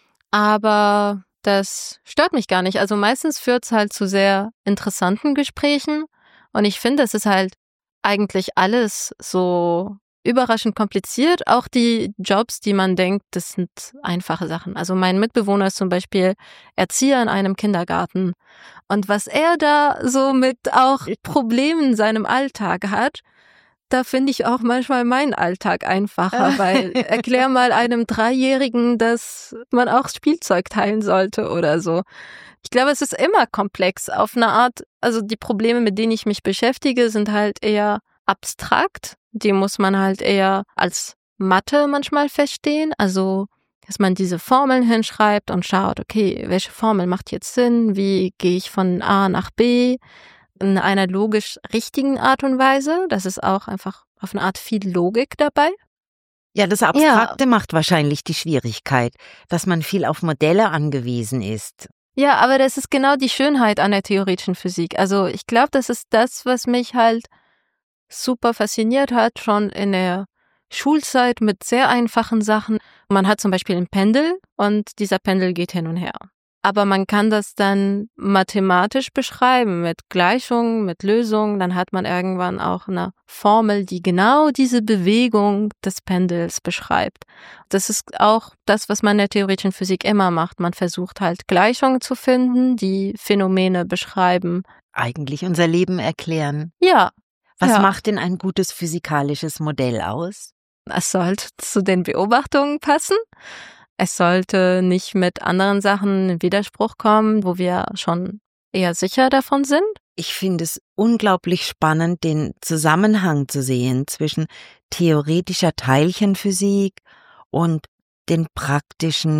Aber das stört mich gar nicht. Also meistens führt es halt zu sehr interessanten Gesprächen. Und ich finde, es ist halt eigentlich alles so überraschend kompliziert. Auch die Jobs, die man denkt, das sind einfache Sachen. Also mein Mitbewohner ist zum Beispiel Erzieher in einem Kindergarten. Und was er da so mit auch Problemen in seinem Alltag hat, da finde ich auch manchmal meinen Alltag einfacher, weil erklär mal einem Dreijährigen, dass man auch Spielzeug teilen sollte oder so. Ich glaube, es ist immer komplex auf eine Art. Also die Probleme, mit denen ich mich beschäftige, sind halt eher abstrakt. Die muss man halt eher als Mathe manchmal verstehen. Also, dass man diese Formeln hinschreibt und schaut, okay, welche Formel macht jetzt Sinn? Wie gehe ich von A nach B? In einer logisch richtigen Art und Weise. Das ist auch einfach auf eine Art viel Logik dabei. Ja, das Abstrakte ja. macht wahrscheinlich die Schwierigkeit, dass man viel auf Modelle angewiesen ist. Ja, aber das ist genau die Schönheit an der theoretischen Physik. Also ich glaube, das ist das, was mich halt super fasziniert hat, schon in der Schulzeit mit sehr einfachen Sachen. Man hat zum Beispiel ein Pendel und dieser Pendel geht hin und her. Aber man kann das dann mathematisch beschreiben mit Gleichungen, mit Lösungen. Dann hat man irgendwann auch eine Formel, die genau diese Bewegung des Pendels beschreibt. Das ist auch das, was man in der theoretischen Physik immer macht. Man versucht halt Gleichungen zu finden, die Phänomene beschreiben. Eigentlich unser Leben erklären. Ja. Was ja. macht denn ein gutes physikalisches Modell aus? Es sollte zu den Beobachtungen passen. Es sollte nicht mit anderen Sachen in Widerspruch kommen, wo wir schon eher sicher davon sind. Ich finde es unglaublich spannend, den Zusammenhang zu sehen zwischen theoretischer Teilchenphysik und den praktischen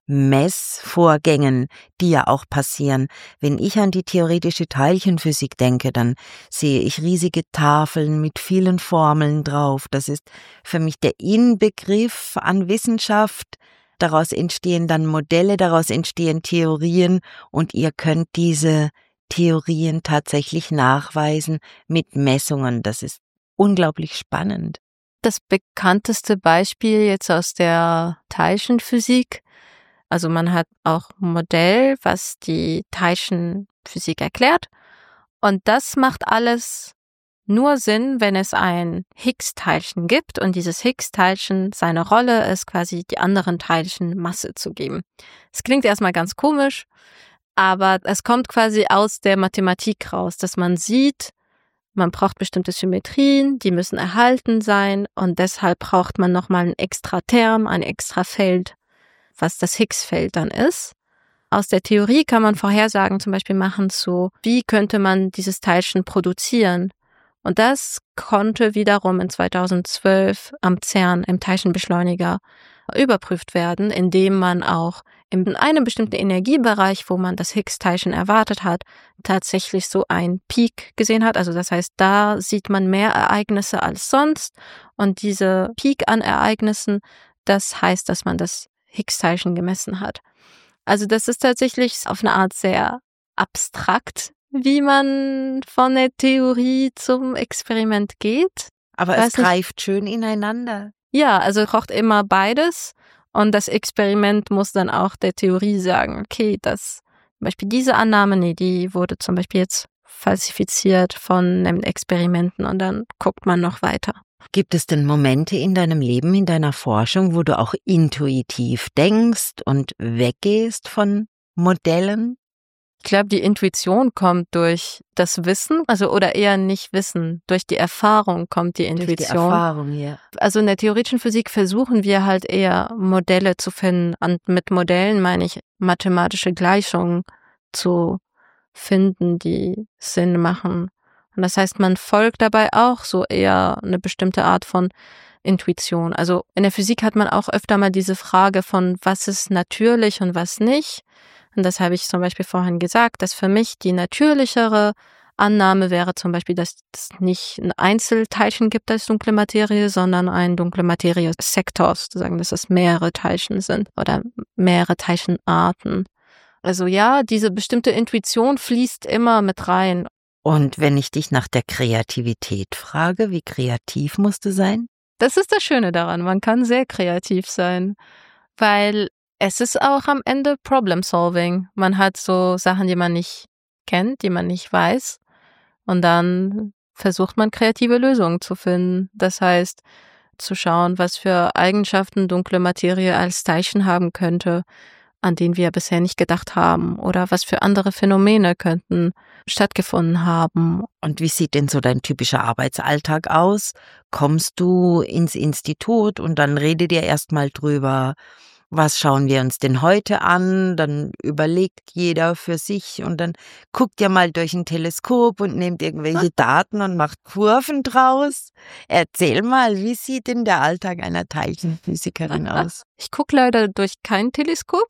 Messvorgängen, die ja auch passieren. Wenn ich an die theoretische Teilchenphysik denke, dann sehe ich riesige Tafeln mit vielen Formeln drauf. Das ist für mich der Inbegriff an Wissenschaft. Daraus entstehen dann Modelle, daraus entstehen Theorien und ihr könnt diese Theorien tatsächlich nachweisen mit Messungen. Das ist unglaublich spannend. Das bekannteste Beispiel jetzt aus der Teilchenphysik, also man hat auch ein Modell, was die Teilchenphysik erklärt und das macht alles nur Sinn, wenn es ein Higgs-Teilchen gibt und dieses Higgs-Teilchen, seine Rolle ist quasi die anderen Teilchen Masse zu geben. Es klingt erstmal ganz komisch, aber es kommt quasi aus der Mathematik raus, dass man sieht, man braucht bestimmte Symmetrien, die müssen erhalten sein und deshalb braucht man nochmal einen extra Term, ein extra Feld, was das Higgs-Feld dann ist. Aus der Theorie kann man Vorhersagen zum Beispiel machen zu, wie könnte man dieses Teilchen produzieren. Und das konnte wiederum in zweitausendzwölf am CERN im Teilchenbeschleuniger überprüft werden, indem man auch in einem bestimmten Energiebereich, wo man das Higgs-Teilchen erwartet hat, tatsächlich so einen Peak gesehen hat. Also das heißt, da sieht man mehr Ereignisse als sonst. Und diese Peak an Ereignissen, das heißt, dass man das Higgs-Teilchen gemessen hat. Also das ist tatsächlich auf eine Art sehr abstrakt, wie man von der Theorie zum Experiment geht. Aber Weiß es greift nicht. Schön ineinander. Ja, also braucht immer beides und das Experiment muss dann auch der Theorie sagen, okay, das zum Beispiel diese Annahme, nee, die wurde zum Beispiel jetzt falsifiziert von einem Experimenten und dann guckt man noch weiter. Gibt es denn Momente in deinem Leben, in deiner Forschung, wo du auch intuitiv denkst und weggehst von Modellen? Ich glaube, die Intuition kommt durch das Wissen, also oder eher nicht Wissen, durch die Erfahrung kommt die Intuition. Durch die Erfahrung, ja. Also in der theoretischen Physik versuchen wir halt eher Modelle zu finden. Und mit Modellen meine ich mathematische Gleichungen zu finden, die Sinn machen. Und das heißt, man folgt dabei auch so eher eine bestimmte Art von Intuition. Also in der Physik hat man auch öfter mal diese Frage von, was ist natürlich und was nicht. Und das habe ich zum Beispiel vorhin gesagt, dass für mich die natürlichere Annahme wäre zum Beispiel, dass es nicht ein Einzelteilchen gibt als dunkle Materie, sondern ein dunkle Materie-Sektor, sozusagen, dass es mehrere Teilchen sind oder mehrere Teilchenarten. Also ja, diese bestimmte Intuition fließt immer mit rein. Und wenn ich dich nach der Kreativität frage, wie kreativ musst du sein? Das ist das Schöne daran, man kann sehr kreativ sein, weil es ist auch am Ende Problem-Solving. Man hat so Sachen, die man nicht kennt, die man nicht weiß. Und dann versucht man, kreative Lösungen zu finden. Das heißt, zu schauen, was für Eigenschaften dunkle Materie als Teilchen haben könnte, an denen wir bisher nicht gedacht haben. Oder was für andere Phänomene könnten stattgefunden haben. Und wie sieht denn so dein typischer Arbeitsalltag aus? Kommst du ins Institut und dann redet ihr erstmal drüber, was schauen wir uns denn heute an? Dann überlegt jeder für sich und dann guckt ihr mal durch ein Teleskop und nehmt irgendwelche Daten und macht Kurven draus. Erzähl mal, wie sieht denn der Alltag einer Teilchenphysikerin aus? Ich gucke leider durch kein Teleskop,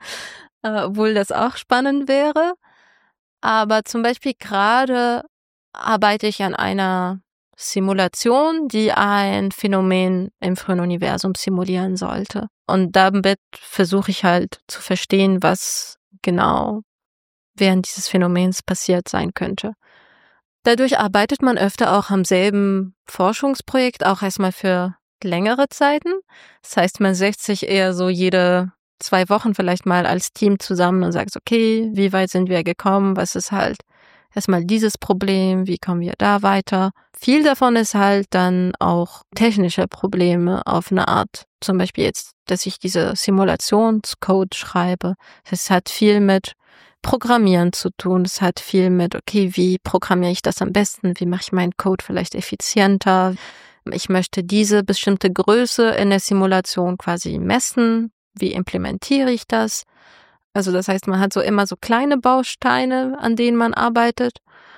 obwohl das auch spannend wäre. Aber zum Beispiel gerade arbeite ich an einer Simulation, die ein Phänomen im frühen Universum simulieren sollte. Und damit versuche ich halt zu verstehen, was genau während dieses Phänomens passiert sein könnte. Dadurch arbeitet man öfter auch am selben Forschungsprojekt, auch erstmal für längere Zeiten. Das heißt, man setzt sich eher so jede zwei Wochen vielleicht mal als Team zusammen und sagt, okay, wie weit sind wir gekommen, was ist halt erstmal dieses Problem, wie kommen wir da weiter. Viel davon ist halt dann auch technische Probleme auf eine Art. Zum Beispiel jetzt, dass ich diese Simulationscode schreibe. Es hat viel mit Programmieren zu tun. Es hat viel mit, okay, wie programmiere ich das am besten? Wie mache ich meinen Code vielleicht effizienter? Ich möchte diese bestimmte Größe in der Simulation quasi messen. Wie implementiere ich das? Also das heißt, man hat so immer so kleine Bausteine, an denen man arbeitet.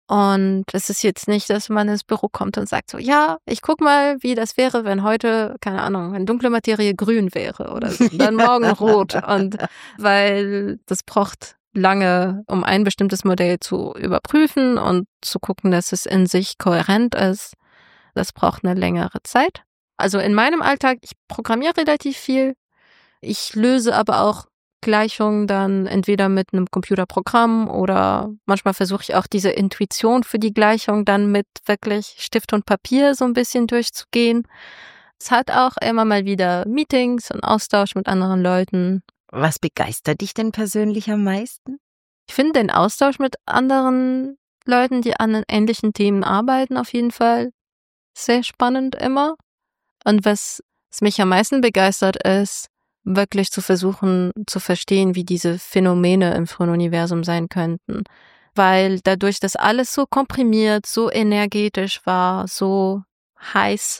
Und es ist jetzt nicht, dass man ins Büro kommt und sagt so, ja, ich guck mal, wie das wäre, wenn heute, keine Ahnung, wenn dunkle Materie grün wäre oder so, und dann morgen rot. Und weil das braucht lange, um ein bestimmtes Modell zu überprüfen und zu gucken, dass es in sich kohärent ist. Das braucht eine längere Zeit. Also in meinem Alltag, ich programmiere relativ viel. Ich löse aber auch Gleichungen dann entweder mit einem Computerprogramm oder manchmal versuche ich auch diese Intuition für die Gleichung dann mit wirklich Stift und Papier so ein bisschen durchzugehen. Es hat auch immer mal wieder Meetings und Austausch mit anderen Leuten. Was begeistert dich denn persönlich am meisten? Ich finde den Austausch mit anderen Leuten, die an ähnlichen Themen arbeiten, auf jeden Fall sehr spannend immer. Und was, was mich am meisten begeistert ist, wirklich zu versuchen zu verstehen, wie diese Phänomene im frühen Universum sein könnten. Weil dadurch, dass alles so komprimiert, so energetisch war, so heiß,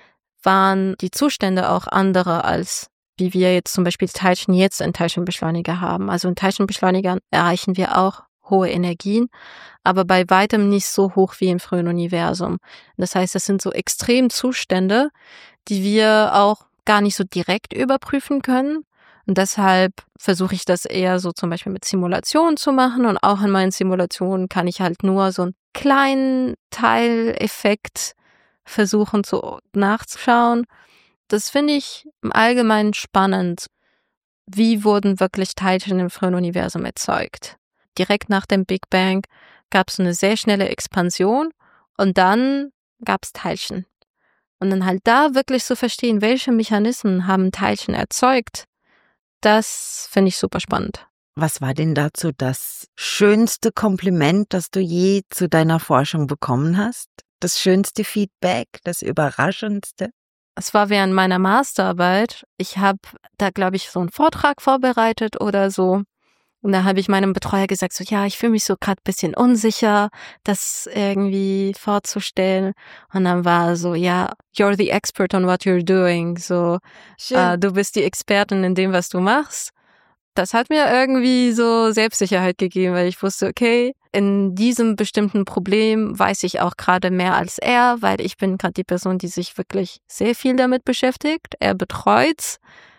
waren die Zustände auch andere, als wie wir jetzt zum Beispiel Teilchen jetzt in Teilchenbeschleuniger haben. Also in Teilchenbeschleunigern erreichen wir auch hohe Energien, aber bei weitem nicht so hoch wie im frühen Universum. Das heißt, es sind so Extremzustände, die wir auch gar nicht so direkt überprüfen können. Und deshalb versuche ich das eher so zum Beispiel mit Simulationen zu machen. Und auch in meinen Simulationen kann ich halt nur so einen kleinen Teileffekt versuchen zu nachzuschauen. Das finde ich im Allgemeinen spannend. Wie wurden wirklich Teilchen im frühen Universum erzeugt? Direkt nach dem Big Bang gab es eine sehr schnelle Expansion und dann gab es Teilchen. Und dann halt da wirklich zu verstehen, welche Mechanismen haben Teilchen erzeugt, das finde ich super spannend. Was war denn dazu das schönste Kompliment, das du je zu deiner Forschung bekommen hast? Das schönste Feedback, das überraschendste? Es war während meiner Masterarbeit. Ich habe da, glaube ich, so einen Vortrag vorbereitet oder so. Und da habe ich meinem Betreuer gesagt, so ja, ich fühle mich so gerade ein bisschen unsicher, das irgendwie vorzustellen. Und dann war er so, ja, you're the expert on what you're doing. So, äh, du bist die Expertin in dem, was du machst. Das hat mir irgendwie so Selbstsicherheit gegeben, weil ich wusste, okay, in diesem bestimmten Problem weiß ich auch gerade mehr als er, weil ich bin gerade die Person, die sich wirklich sehr viel damit beschäftigt. Er betreut's,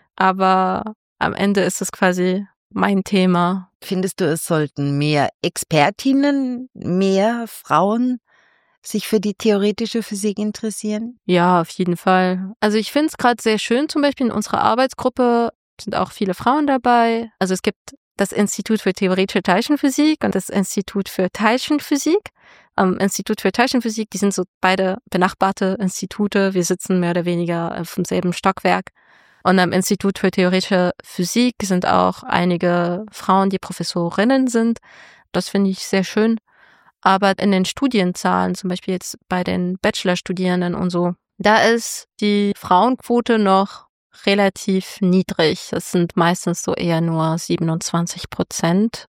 aber am Ende ist es quasi mein Thema. Findest du, es sollten mehr Expertinnen, mehr Frauen sich für die theoretische Physik interessieren? Ja, auf jeden Fall. Also ich finde es gerade sehr schön, zum Beispiel in unserer Arbeitsgruppe sind auch viele Frauen dabei. Also es gibt das Institut für theoretische Teilchenphysik und das Institut für Teilchenphysik. Am Institut für Teilchenphysik, die sind so beide benachbarte Institute. Wir sitzen mehr oder weniger auf demselben Stockwerk. Und am Institut für theoretische Physik sind auch einige Frauen, die Professorinnen sind. Das finde ich sehr schön. Aber in den Studienzahlen, zum Beispiel jetzt bei den Bachelorstudierenden und so, da ist die Frauenquote noch relativ niedrig. Das sind meistens so eher nur siebenundzwanzig Prozent.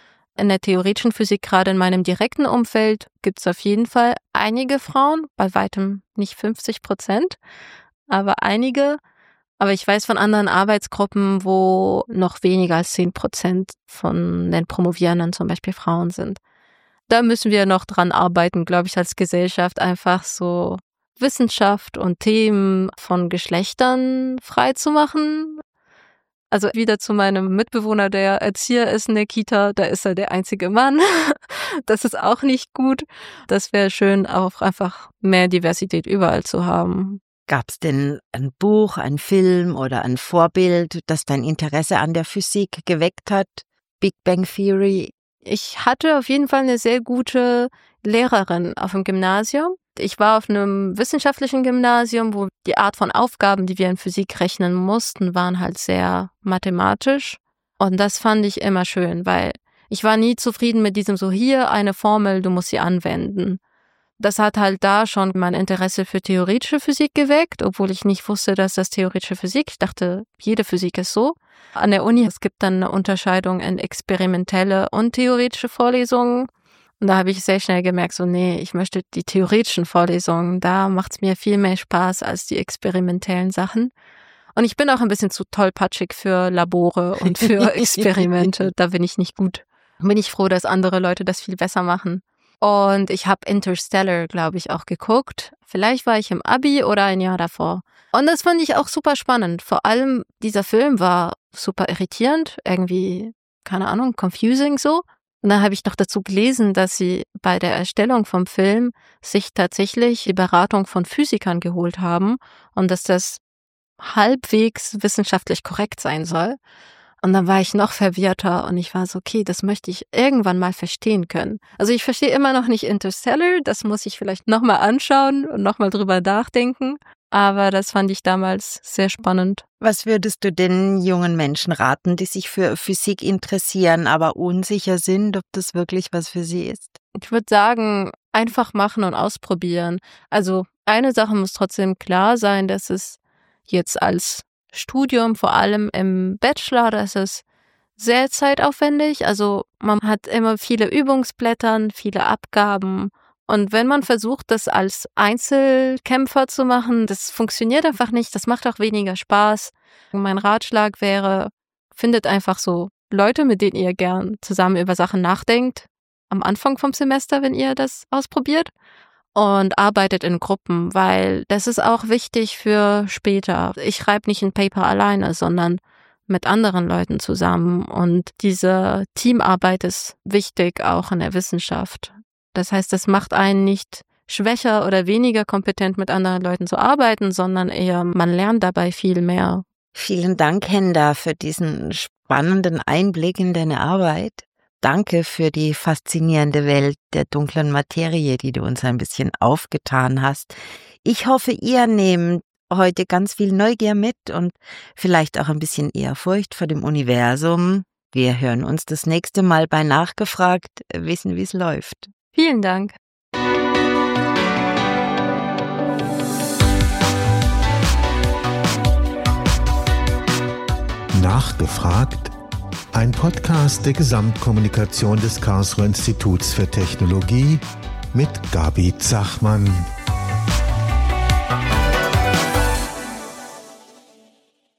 In der theoretischen Physik, gerade in meinem direkten Umfeld, gibt es auf jeden Fall einige Frauen, bei weitem nicht fünfzig Prozent, aber einige. Aber ich weiß von anderen Arbeitsgruppen, wo noch weniger als zehn Prozent von den Promovierenden zum Beispiel Frauen sind. Da müssen wir noch dran arbeiten, glaube ich, als Gesellschaft, einfach so Wissenschaft und Themen von Geschlechtern frei zu machen. Also wieder zu meinem Mitbewohner, der Erzieher ist in der Kita, da ist er der einzige Mann. Das ist auch nicht gut. Das wäre schön, auch einfach mehr Diversität überall zu haben. Gab es denn ein Buch, ein Film oder ein Vorbild, das dein Interesse an der Physik geweckt hat? Big Bang Theory? Ich hatte auf jeden Fall eine sehr gute Lehrerin auf dem Gymnasium. Ich war auf einem wissenschaftlichen Gymnasium, wo die Art von Aufgaben, die wir in Physik rechnen mussten, waren halt sehr mathematisch. Und das fand ich immer schön, weil ich war nie zufrieden mit diesem so, hier eine Formel, du musst sie anwenden. Das hat halt da schon mein Interesse für theoretische Physik geweckt, obwohl ich nicht wusste, dass das theoretische Physik, ich dachte, jede Physik ist so. An der Uni, es gibt dann eine Unterscheidung in experimentelle und theoretische Vorlesungen. Und da habe ich sehr schnell gemerkt, so nee, ich möchte die theoretischen Vorlesungen, da macht es mir viel mehr Spaß als die experimentellen Sachen. Und ich bin auch ein bisschen zu tollpatschig für Labore und für Experimente, da bin ich nicht gut. Bin ich froh, dass andere Leute das viel besser machen. Und ich habe Interstellar, glaube ich, auch geguckt. Vielleicht war ich im Abi oder ein Jahr davor. Und das fand ich auch super spannend. Vor allem dieser Film war super irritierend, irgendwie, keine Ahnung, confusing so. Und dann habe ich noch dazu gelesen, dass sie bei der Erstellung vom Film sich tatsächlich die Beratung von Physikern geholt haben und dass das halbwegs wissenschaftlich korrekt sein soll. Und dann war ich noch verwirrter und ich war so, okay, das möchte ich irgendwann mal verstehen können. Also ich verstehe immer noch nicht Interstellar, das muss ich vielleicht nochmal anschauen und nochmal drüber nachdenken. Aber das fand ich damals sehr spannend. Was würdest du den jungen Menschen raten, die sich für Physik interessieren, aber unsicher sind, ob das wirklich was für sie ist? Ich würde sagen, einfach machen und ausprobieren. Also eine Sache muss trotzdem klar sein, dass es jetzt als Studium, vor allem im Bachelor, das ist sehr zeitaufwendig. Also man hat immer viele Übungsblättern, viele Abgaben. Und wenn man versucht, das als Einzelkämpfer zu machen, das funktioniert einfach nicht. Das macht auch weniger Spaß. Mein Ratschlag wäre, findet einfach so Leute, mit denen ihr gern zusammen über Sachen nachdenkt, am Anfang vom Semester, wenn ihr das ausprobiert. Und arbeitet in Gruppen, weil das ist auch wichtig für später. Ich schreibe nicht ein Paper alleine, sondern mit anderen Leuten zusammen. Und diese Teamarbeit ist wichtig, auch in der Wissenschaft. Das heißt, das macht einen nicht schwächer oder weniger kompetent, mit anderen Leuten zu arbeiten, sondern eher, man lernt dabei viel mehr. Vielen Dank, Henda, für diesen spannenden Einblick in deine Arbeit. Danke für die faszinierende Welt der dunklen Materie, die du uns ein bisschen aufgetan hast. Ich hoffe, ihr nehmt heute ganz viel Neugier mit und vielleicht auch ein bisschen Ehrfurcht vor dem Universum. Wir hören uns das nächste Mal bei Nachgefragt, wissen, wie es läuft. Vielen Dank. Nachgefragt, ein Podcast der Gesamtkommunikation des Karlsruher Instituts für Technologie mit Gabi Zachmann.